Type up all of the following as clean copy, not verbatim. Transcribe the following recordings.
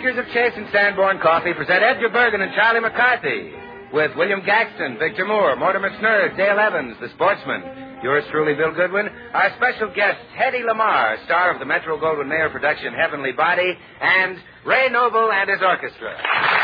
makers of Chase and Sanborn Coffee present Edgar Bergen and Charlie McCarthy with William Gaxton, Victor Moore, Mortimer Snurd, Dale Evans, the sportsman. Yours truly, Bill Goodwin. Our special guest, Hedy Lamarr, star of the Metro-Goldwyn-Mayer production Heavenly Body, and Ray Noble and his orchestra.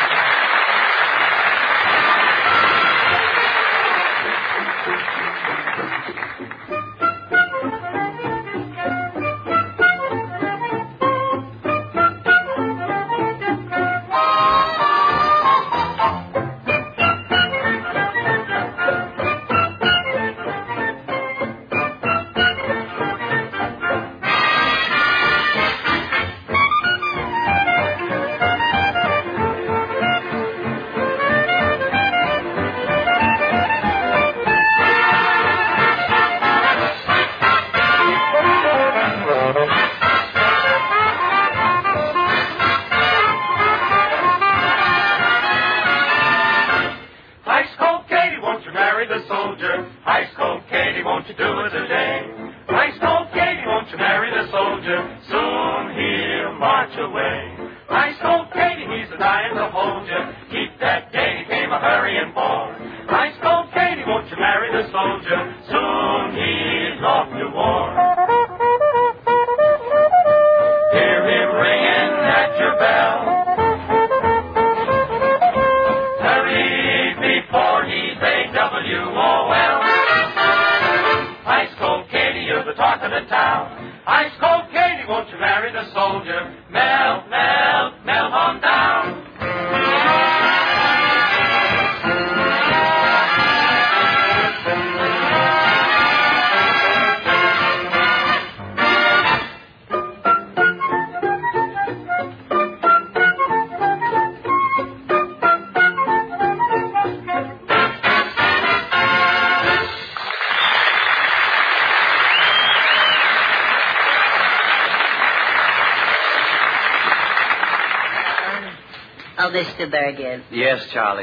Mr. Bergen. Yes, Charlie.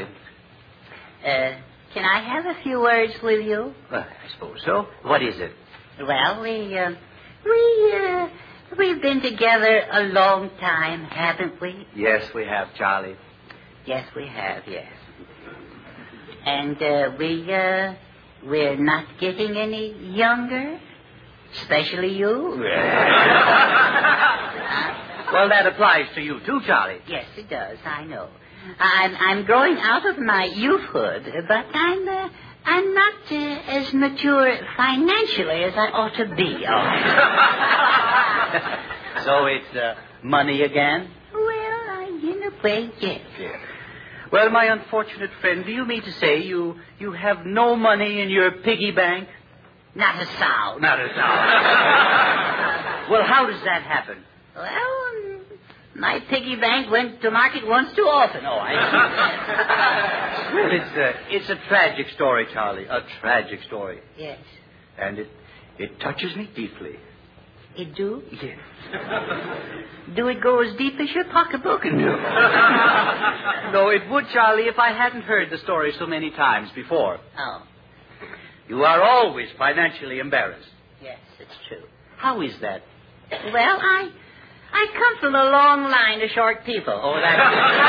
Can I have a few words with you? Well, I suppose so. What is it? Well, we've been together a long time, haven't we? Yes, we have, Charlie. Yes, we have, yes. And we're not getting any younger, especially you. Well, that applies to you, too, Charlie. Yes, it does, I know. I'm growing out of my youthhood, but I'm not as mature financially as I ought to be. So it's money again? Well, in a way, yes. Yeah. Well, my unfortunate friend, do you mean to say you have no money in your piggy bank? Not a sound. Not a sound. Well, how does that happen? Well, my piggy bank went to market once too often. Oh, I see. Well, it's a tragic story, Charlie. A tragic story. Yes. And it touches me deeply. It do? Yes. Do it go as deep as your pocketbook can do? No, it would, Charlie, if I hadn't heard the story so many times before. Oh. You are always financially embarrassed. Yes, it's true. How is that? Well, I come from a long line of short people. Oh, that's...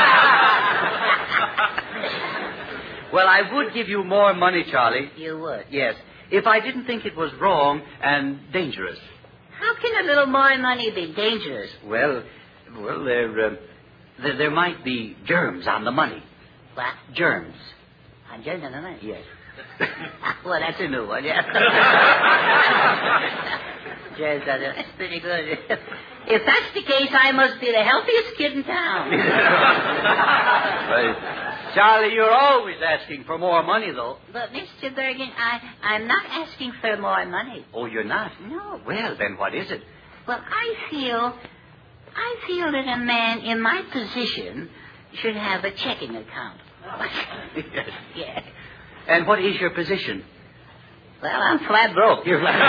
Well, I would give you more money, Charlie. You would? Yes, if I didn't think it was wrong and dangerous. How can a little more money be dangerous? Well, there might be germs on the money. What? Germs. On germs on the money? Yes. Well, that's a new one, yeah. Germs on the money. That's pretty good. If that's the case, I must be the healthiest kid in town. Well, Charlie, you're always asking for more money, though. But, Mr. Bergen, I'm not asking for more money. Oh, you're not? No. Well, then what is it? Well, I feel that a man in my position should have a checking account. Yes. Yes. And what is your position? Well, I'm flat broke. You're flat.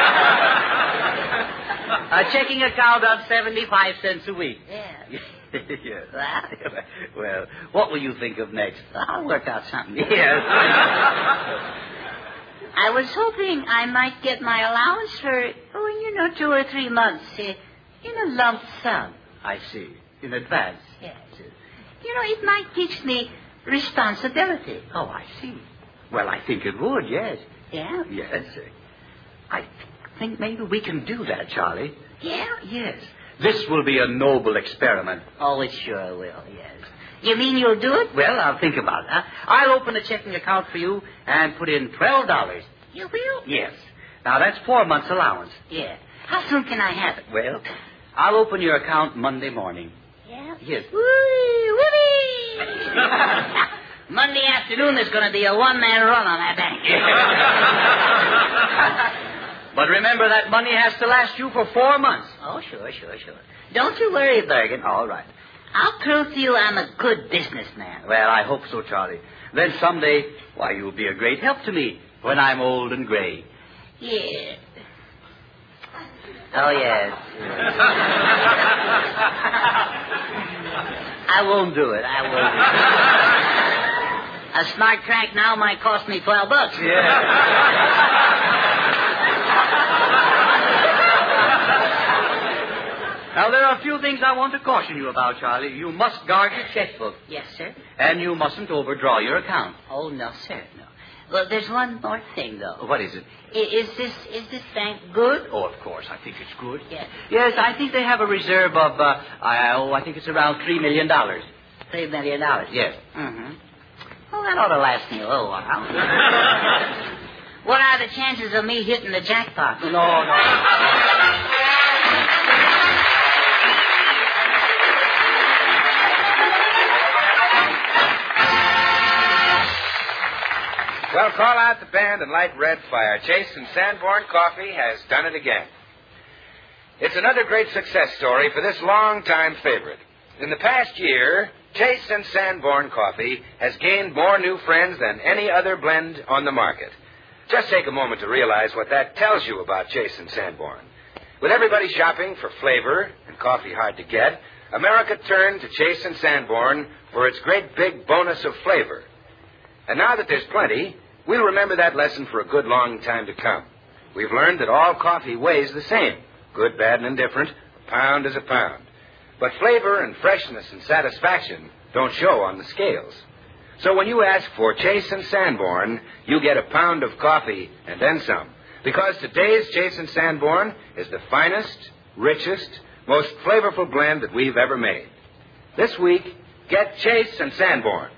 A checking account on 75 cents a week. Yeah. Yes. Well, what will you think of next? I'll work out something. Yes. I was hoping I might get my allowance for, 2 or 3 months in a lump sum. I see. In advance. Yes. It might teach me responsibility. Oh, I see. Well, I think it would, yes. Yeah? Yes. I think maybe we can do that, Charlie. Yeah? Yes. This will be a noble experiment. Oh, it sure will, yes. You mean you'll do it? Well, I'll think about it. I'll open a checking account for you and put in $12. You will? Yes. Now, that's 4 months' allowance. Yeah. How soon can I have it? Well, I'll open your account Monday morning. Yeah? Yes. Whee! Monday afternoon, there's going to be a one-man run on that bank. But remember, that money has to last you for 4 months. Oh, sure. Don't you worry, Bergen. All right. I'll prove to you I'm a good businessman. Well, I hope so, Charlie. Then someday, why, you'll be a great help to me when I'm old and gray. Yeah. Oh, yes. I won't do it. A smart crank now might cost me $12. Yeah. Now, there are a few things I want to caution you about, Charlie. You must guard your checkbook. Yes, sir. And you mustn't overdraw your account. Oh, no, sir, no. Well, there's one more thing, though. What is it? Is this bank good? Oh, of course. I think it's good. Yes. Yes, I think they have a reserve of, I think it's around $3 million. $3 million? Yes. Mm-hmm. Well, that ought to last me a little while. What are the chances of me hitting the jackpot? No. Well, call out the band and light red fire. Chase and Sanborn Coffee has done it again. It's another great success story for this long-time favorite. In the past year, Chase and Sanborn Coffee has gained more new friends than any other blend on the market. Just take a moment to realize what that tells you about Chase and Sanborn. With everybody shopping for flavor and coffee hard to get, America turned to Chase and Sanborn for its great big bonus of flavor. And now that there's plenty, we'll remember that lesson for a good long time to come. We've learned that all coffee weighs the same. Good, bad, and indifferent. A pound is a pound. But flavor and freshness and satisfaction don't show on the scales. So when you ask for Chase and Sanborn, you get a pound of coffee and then some. Because today's Chase and Sanborn is the finest, richest, most flavorful blend that we've ever made. This week, get Chase and Sanborn.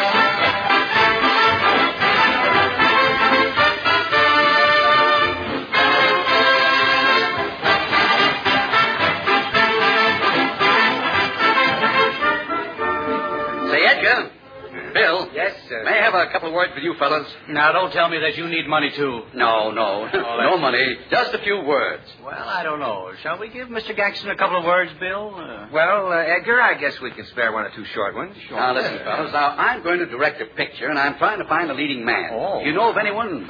Edgar. Bill. Yes, sir. May I have a couple of words with you fellas? Now, don't tell me that you need money, too. No. No money. Just a few words. Well, I don't know. Shall we give Mr. Gaxton a couple of words, Bill? Well, Edgar, I guess we can spare one or two short ones. Now, listen, fellas. Now, I'm going to direct a picture, and I'm trying to find a leading man. Oh. You know of anyone?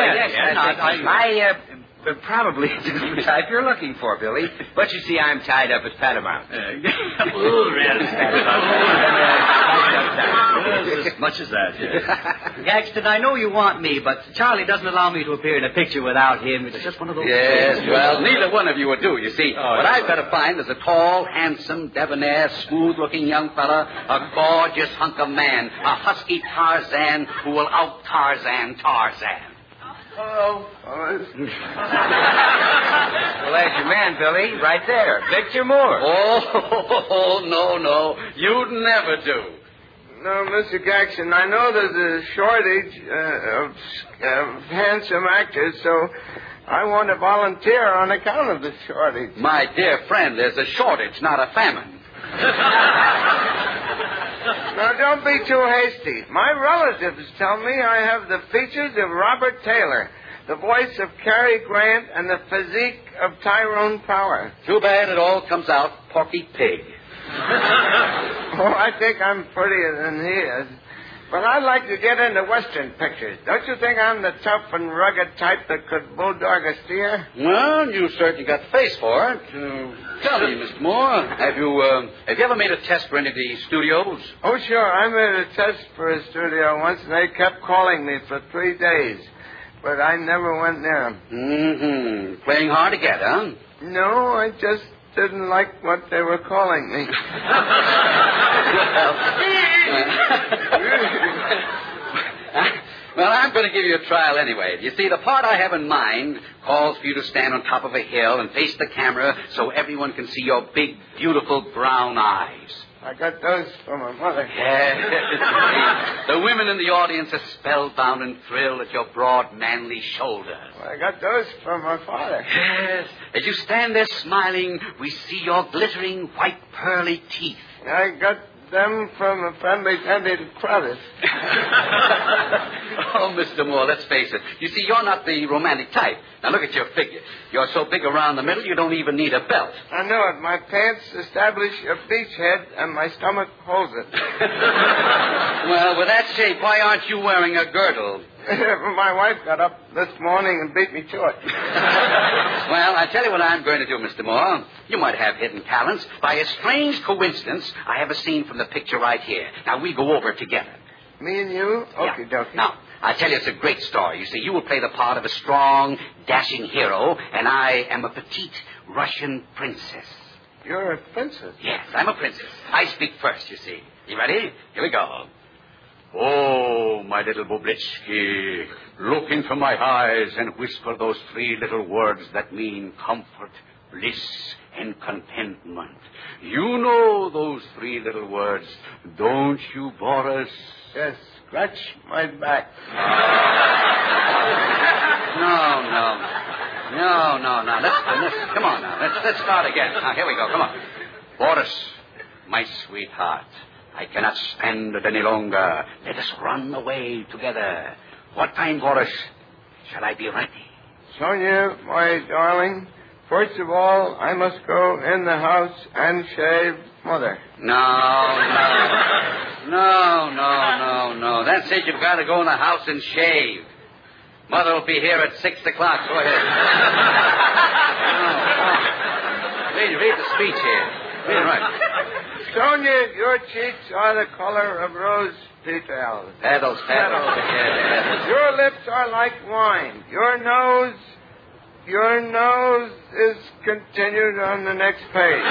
I probably the type you're looking for, Billy. But you see, I'm tied up at Paramount. As much as that, yes. Gaxton, I know you want me, but Charlie doesn't allow me to appear in a picture without him. It's just one of those Yes, things. well, neither one of you would do, you see. Oh, what yeah. I've got to find is a tall, handsome, debonair, smooth-looking young fella, a gorgeous hunk of man, a husky Tarzan who will out-Tarzan Tarzan. Hello. Well, there's your man, Billy, right there. Victor Moore. Oh, no. You'd never do. No, Mr. Gaxton, I know there's a shortage of handsome actors, so I want to volunteer on account of the shortage. My dear friend, there's a shortage, not a famine. Now, don't be too hasty. My relatives tell me I have the features of Robert Taylor, the voice of Cary Grant, and the physique of Tyrone Power. Too bad it all comes out Porky Pig. Oh, I think I'm prettier than he is. But I'd like to get into Western pictures. Don't you think I'm the tough and rugged type that could bulldog a steer? Well, you certainly got the face for it. Tell me, Mr. Moore, have you ever made a test for any of the studios? Oh, sure. I made a test for a studio once, and they kept calling me for 3 days. But I never went near them. Mm-hmm. Playing hard to get, huh? No, I just didn't like what they were calling me. Well, I'm going to give you a trial anyway. You see, the part I have in mind calls for you to stand on top of a hill and face the camera so everyone can see your big, beautiful brown eyes. I got those from my mother. Yes. The women in the audience are spellbound and thrilled at your broad, manly shoulders. I got those from my father. Yes. As you stand there smiling, we see your glittering, white, pearly teeth. I got them from a friendly Andy Crothers. Oh, Mr. Moore, let's face it. You see, you're not the romantic type. Now, look at your figure. You're so big around the middle, you don't even need a belt. I know it. My pants establish a beachhead, and my stomach holds it. Well, with that shape, why aren't you wearing a girdle? My wife got up this morning and beat me to it. Well, I tell you what I'm going to do, Mr. Moore. You might have hidden talents. By a strange coincidence, I have a scene from the picture right here. Now, we go over it together. Me and you? Okie dokie. Now, I tell you, it's a great story. You see, you will play the part of a strong, dashing hero, and I am a petite Russian princess. You're a princess? Yes, I'm a princess. I speak first, you see. You ready? Here we go. Oh, my little Boblitsky, look into my eyes and whisper those 3 little words that mean comfort, bliss, and contentment. You know those 3 little words, don't you, Boris? Yes, scratch my back. No. Let's come on now. Let's start again. Now, here we go. Come on. Boris, my sweetheart, I cannot stand it any longer. Let us run away together. What time, Boris, shall I be ready? Sonia, my darling, first of all, I must go in the house and shave Mother. No. That's it. You've got to go in the house and shave. Mother will be here at 6 o'clock. Go ahead. Read the speech here. Read it right. Sonia, your cheeks are the color of rose petals. Petals. Yeah. Your lips are like wine. Your nose is continued on the next page.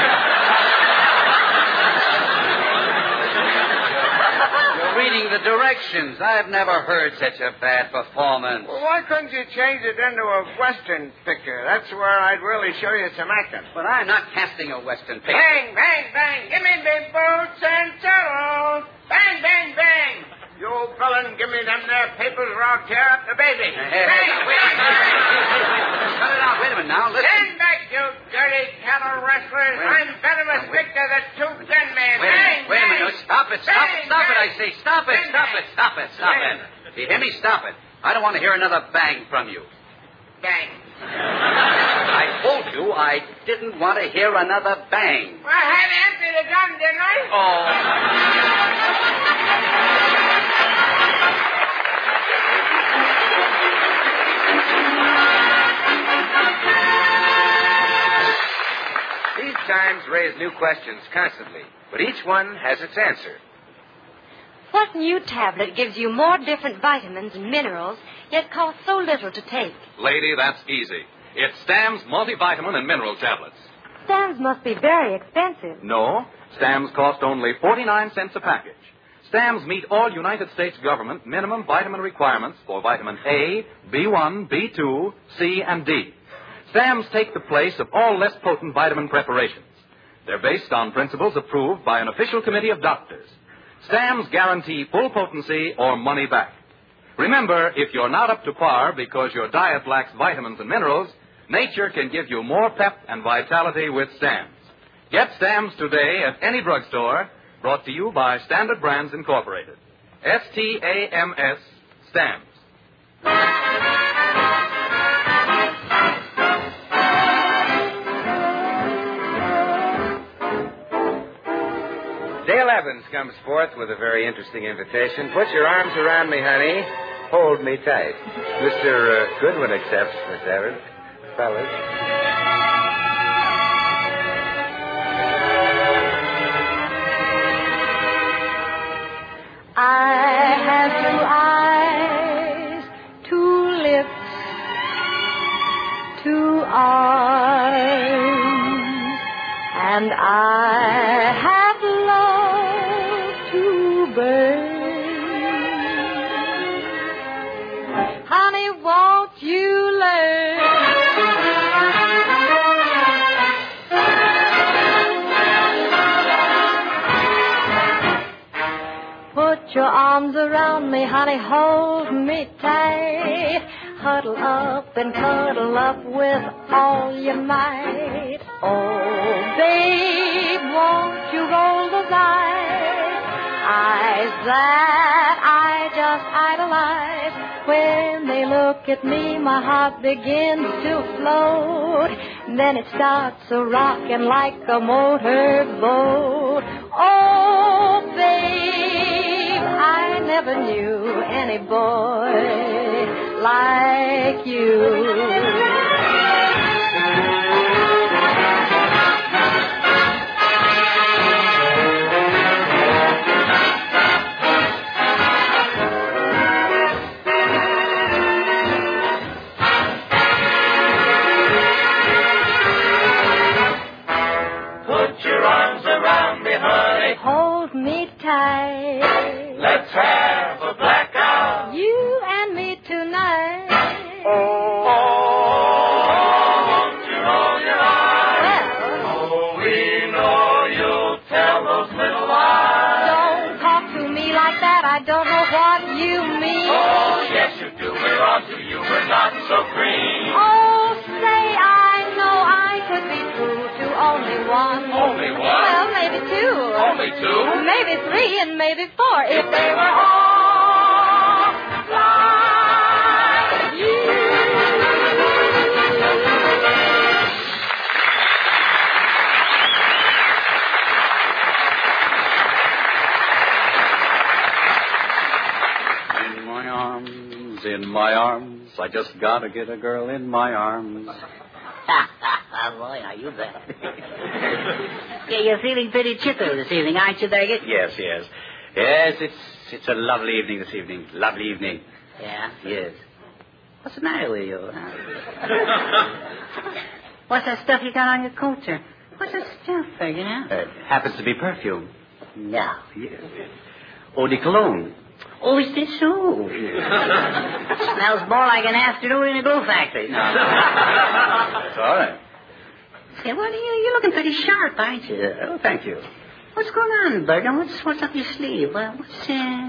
You're reading the directions. I've never heard such a bad performance. Well, why couldn't you change it into a Western picture? That's where I'd really show you some acting. But I'm not casting a Western picture. Bang, bang, bang. Give me the boots and saddles. Bang, bang, bang. You old fella, give me them there papers or I'll tear up the baby. Hey, bang, wait a minute. Cut it out. Wait a minute now. Listen. Stand back, you dirty cattle rustlers. I'm venomous Victor, the two-gun man. Wait a minute. Stop it. Stop it, I say. Stop it. Do you hear me? Stop it. I don't want to hear another bang from you. Bang. I told you I didn't want to hear another bang. Well, I had to empty the gun, didn't I? These chimes raise new questions constantly, but each one has its answer. What new tablet gives you more different vitamins and minerals, yet costs so little to take? Lady, that's easy. It's Stam's multivitamin and mineral tablets. Sam's must be very expensive. No, Stam's cost only 49 cents a package. Stam's meet all United States government minimum vitamin requirements for vitamin A, B1, B2, C, and D. Stam's take the place of all less potent vitamin preparations. They're based on principles approved by an official committee of doctors. Stam's guarantee full potency or money back. Remember, if you're not up to par because your diet lacks vitamins and minerals, nature can give you more pep and vitality with Stam's. Get Stam's today at any drugstore, brought to you by Standard Brands Incorporated. S-T-A-M-S, Stam's. Dale Evans comes forth with a very interesting invitation. Put your arms around me, honey. Hold me tight. Mr. Goodwin accepts, Miss Evans. Fellas. I have 2 eyes, 2 lips, 2 arms, and I have loved you learn. Put your arms around me, honey, hold me tight. Huddle up and cuddle up with all your might. Oh, babe, won't you roll those eyes that I just idolize. When they look at me, my heart begins to float. Then it starts a-rocking like a motorboat. Oh, babe, I never knew any boy like you. Hold me tight. Let's have a blackout. You and me tonight. Oh, won't you roll your eyes? Well, Oh, we know you'll tell those little lies. don't talk to me like that. I don't know what you mean. Oh, yes, you do. We're on to you. We're not so green. Oh, say I know I could be true to only one. Only one? Well, maybe two. Only two? Maybe three and maybe four if they were all like you. In my arms, I just gotta get a girl in my arms. Boy, are you bad. Yeah, you're feeling pretty chipper this evening, aren't you, Daggett? Yes. Yes, it's a lovely evening this evening. Lovely evening. Yeah? Yes. What's the matter with you? What's that stuff you got on your coat, sir? What's that stuff, Daggett, huh? It happens to be perfume. No. Yes. Eau de cologne. Oh, is this so? Smells more like an afternoon in a glue factory. No. That's all right. Say, what are you're looking pretty sharp, aren't you? Oh, thank you. What's going on, Bergen? What's up your sleeve? What's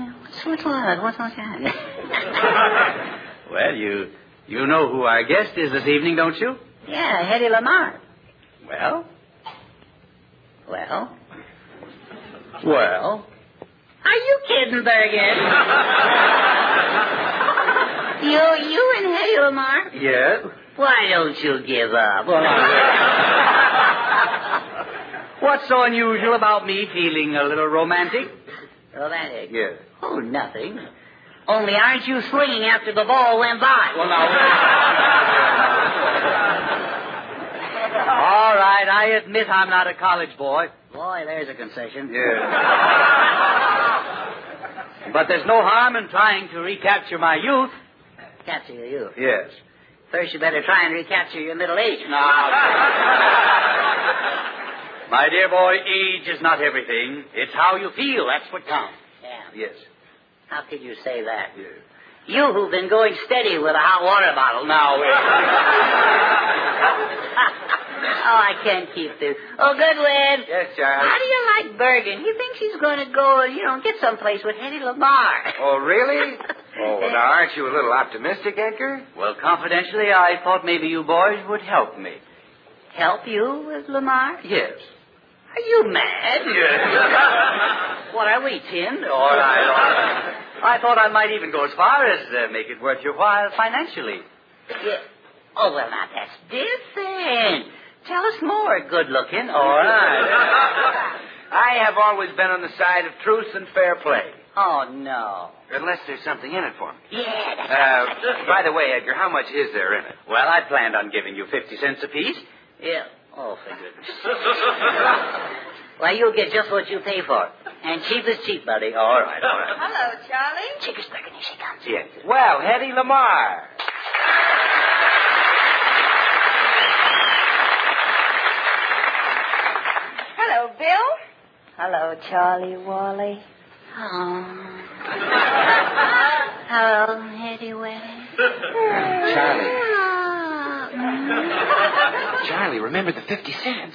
that? Well, you know who our guest is this evening, don't you? Yeah, Hedy Lamarr. Well? Well? Well? Are you kidding, Bergen? you and Hedy Lamarr? Yes. Why don't you give up? What's so unusual about me feeling a little romantic? Romantic? Yes. Oh, nothing. Only aren't you swinging after the ball went by? Well, now. All right, I admit I'm not a college boy. Boy, there's a concession. Yes. But there's no harm in trying to recapture my youth. Capture your youth. Yes. First, you better try and recapture your middle age. My dear boy, age is not everything. It's how you feel. That's what counts. Yeah. Yes. How could you say that? Yes. You who've been going steady with a hot water bottle. Now, Oh, I can't keep this. Oh, Goodwin. Yes, Charles. How do you like Bergen? He thinks he's going to go, get someplace with Hedy Lamarr. Oh, really? Oh, now, aren't you a little optimistic, Edgar? well, confidentially, I thought maybe you boys would help me. Help you with Lamarr? Yes. Are you mad? Yes. What are we, tinned? All right. I thought I might even go as far as make it worth your while financially. Yeah. Oh, well, now, that's different. Tell us more, good-looking. All right. I have always been on the side of truth and fair play. Oh, no. Unless there's something in it for me. Yeah, that's By the way, Edgar, how much is there in it? Well, I planned on giving you 50 cents apiece. Yeah. Oh, for goodness. Well, you'll get just what you pay for. And cheap is cheap, buddy. All right. Hello, Charlie. Chickenburger, here she comes. Yes. Well, Hedy Lamarr. Hello, Bill. Hello, Charlie Wally. Oh. Hello, Hedy Wedding. Charlie, remember the 50 cents.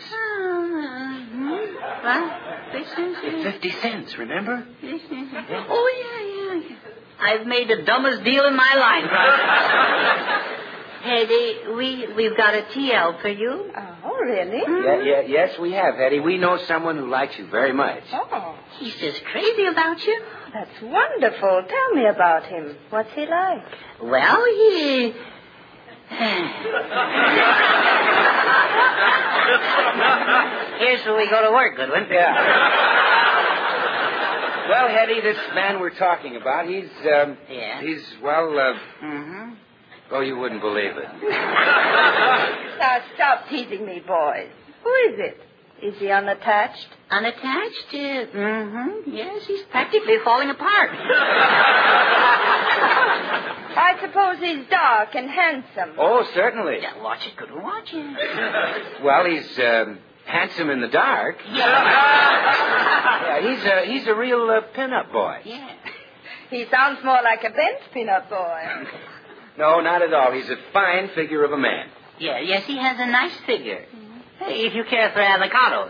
What? 50 cents? The 50 cents, remember? Oh, yeah. I've made the dumbest deal in my life. Hetty, we've got a TL for you. Oh, really? Yes, we have, Hetty. We know someone who likes you very much. Oh, He's just crazy about you. that's wonderful. Tell me about him. What's he like? Well, he... Here's where we go to work, Goodwin. Yeah. Well, Hetty, this man we're talking about, he's, oh, you wouldn't believe it. Now, stop teasing me, boys. Who is it? Is he unattached? Unattached? Yes, he's practically falling apart. I suppose he's dark and handsome. Oh, certainly. Yeah, watch it, Goodwin, watch it. Well, he's, handsome in the dark. Yeah, he's a real pin-up boy. Yeah. He sounds more like a bench peanut boy. No, not at all. He's a fine figure of a man. Yeah, yes, he has a nice figure. Hey, if you care for avocados.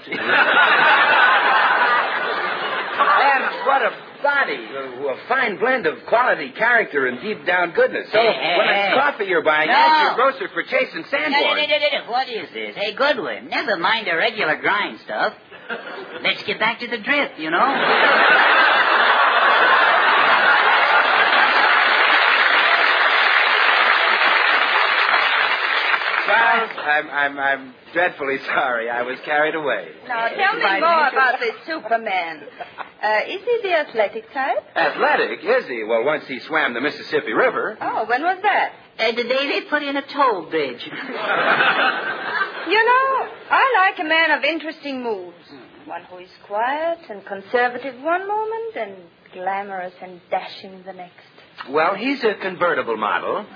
And what a body. A fine blend of quality, character, and deep-down goodness. So, when it's coffee you're buying, ask your grocer for Chase and Sanborn. What is this? Hey, Goodwin, never mind the regular grind stuff. Let's get back to the drift, you know? Charles, I'm dreadfully sorry. I was carried away. Now, tell me more about this Superman. Is he the athletic type? Athletic, is he? Well, once he swam the Mississippi River. Oh, when was that? The day they put in a toll bridge. You know, I like a man of interesting moods. One who is quiet and conservative one moment and glamorous and dashing the next. Well, he's a convertible model.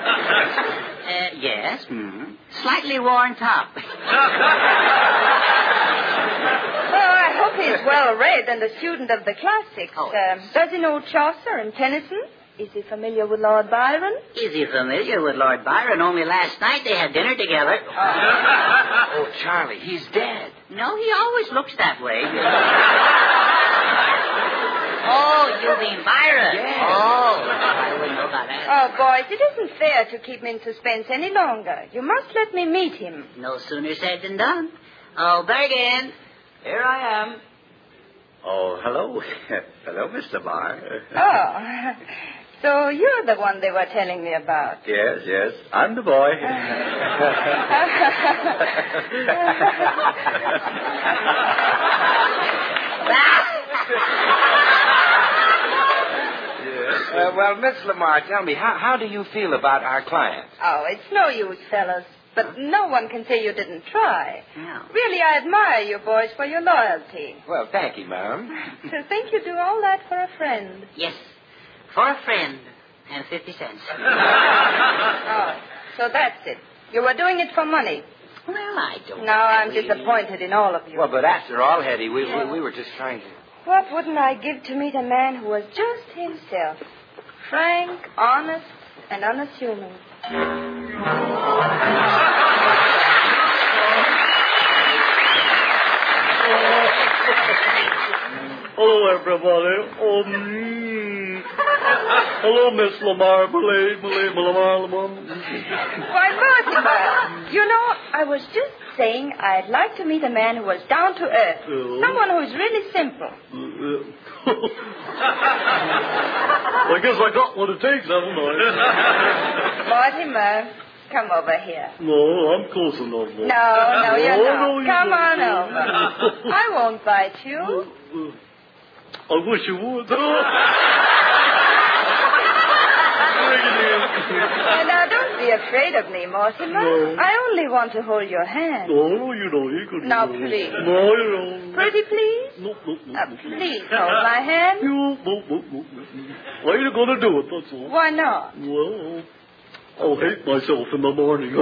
Yes. Mm-hmm. Slightly worn top. Well, I hope he's well read and a student of the classics. Oh. Does he know Chaucer and Tennyson? Is he familiar with Lord Byron? Is he familiar with Lord Byron? Only last night they had dinner together. Oh, Charlie, he's dead. No, he always looks that way. Oh, you mean Byron? Yes. Oh, I wouldn't know about that. Oh, boys, it isn't fair to keep me in suspense any longer. You must let me meet him. No sooner said than done. Oh, Bergen, here I am. Oh, hello. Hello, Mr. Barr. Oh, so you're the one they were telling me about. Yes. I'm the boy. Well, Miss Lamar, tell me, how do you feel about our client? Oh, it's no use, fellas. But no one can say you didn't try. No. Really, I admire you boys for your loyalty. Well, thank you, ma'am. To think you do all that for a friend. Yes, for a friend. And 50 cents. Oh, so that's it. You were doing it for money. Well, I don't... Now I'm disappointed in all of you. Well, but after all, Hetty, we were just trying to... What wouldn't I give to meet a man who was just himself? Frank, honest, and unassuming. Hello, everybody. Hello, Miss Lamar. Lamar. Why, Mortimer, you know, I was just saying I'd like to meet a man who was down to earth. Someone who's really simple. I guess I got what it takes, haven't I? Mortimer, come over here. No, I'm close enough. No, you're not. No, Come on over. I won't bite you. I wish you would. Now, don't be afraid of me, Mortimer. No. I only want to hold your hand. No, you know, you could. Now, please. No, you know. Pretty please? No. Please hold my hand. No. Why are you going to do it, that's all? Why not? Well, I'll hate myself in the morning.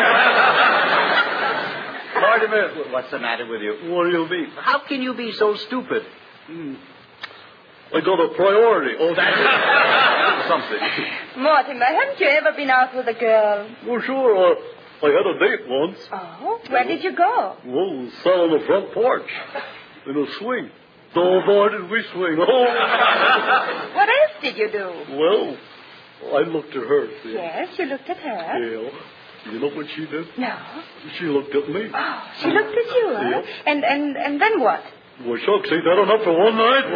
Mortimer, what's the matter with you? What do you mean? How can you be so stupid? I got a priority. Oh, that's something. Mortimer, haven't you ever been out with a girl? Well, sure. I had a date once. Oh? Where did you go? Well, sat on the front porch in a swing. Oh, boy, did we swing. Oh. What else did you do? Well, I looked at her, see? Yes, you looked at her. Yeah. You know what she did? No. She looked at me. Oh, she looked at you, huh? Yeah. And then what? Well, shucks, ain't that enough for one night?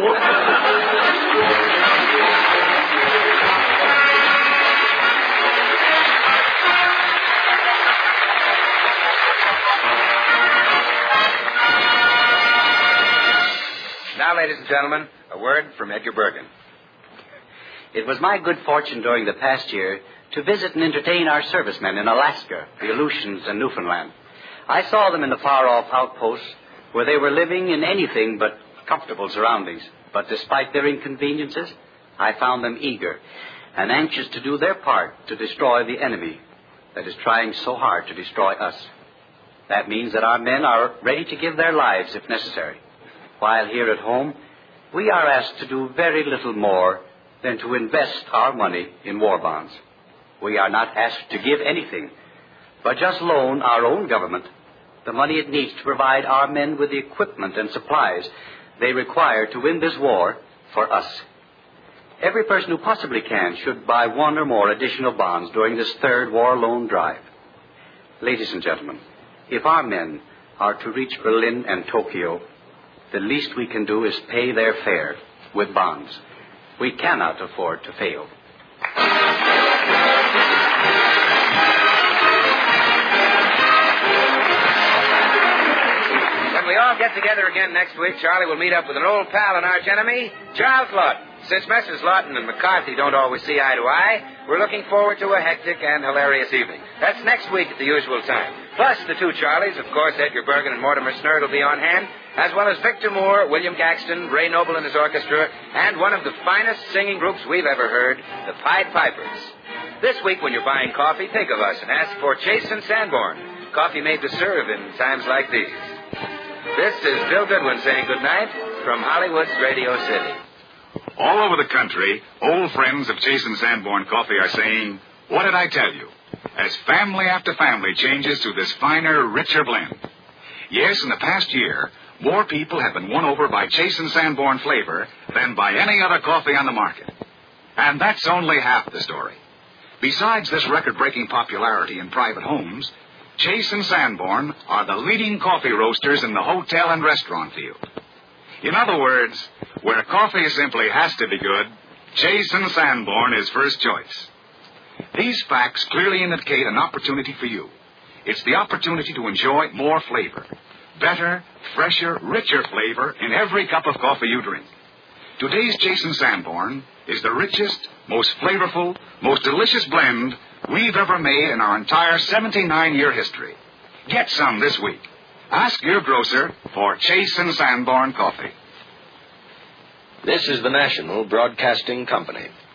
Now, ladies and gentlemen, a word from Edgar Bergen. It was my good fortune during the past year to visit and entertain our servicemen in Alaska, the Aleutians, and Newfoundland. I saw them in the far-off outposts where they were living in anything but comfortable surroundings. But despite their inconveniences, I found them eager and anxious to do their part to destroy the enemy that is trying so hard to destroy us. That means that our men are ready to give their lives if necessary. While here at home, we are asked to do very little more than to invest our money in war bonds. We are not asked to give anything, but just loan our own government the money it needs to provide our men with the equipment and supplies they require to win this war for us. Every person who possibly can should buy one or more additional bonds during this third war loan drive. Ladies and gentlemen, if our men are to reach Berlin and Tokyo, the least we can do is pay their fare with bonds. We cannot afford to fail. When we all get together again next week, Charlie will meet up with an old pal and arch enemy, Charles Lawton. Since Messrs. Lawton and McCarthy don't always see eye to eye, we're looking forward to a hectic and hilarious evening. That's next week at the usual time. Plus, the two Charlies, of course, Edgar Bergen and Mortimer Snerd will be on hand, as well as Victor Moore, William Gaxton, Ray Noble and his orchestra, and one of the finest singing groups we've ever heard, the Pied Pipers. This week, when you're buying coffee, think of us and ask for Chase and Sanborn, coffee made to serve in times like these. This is Bill Goodwin saying goodnight from Hollywood's Radio City. All over the country, old friends of Chase and Sanborn Coffee are saying, what did I tell you? As family after family changes to this finer, richer blend. Yes, in the past year, more people have been won over by Chase and Sanborn flavor than by any other coffee on the market. And that's only half the story. Besides this record-breaking popularity in private homes, Chase and Sanborn are the leading coffee roasters in the hotel and restaurant field. In other words, where coffee simply has to be good, Chase and Sanborn is first choice. These facts clearly indicate an opportunity for you. It's the opportunity to enjoy more flavor. Better, fresher, richer flavor in every cup of coffee you drink. Today's Chase and Sanborn is the richest, most flavorful, most delicious blend we've ever made in our entire 79-year history. Get some this week. Ask your grocer for Chase and Sanborn Coffee. This is the National Broadcasting Company.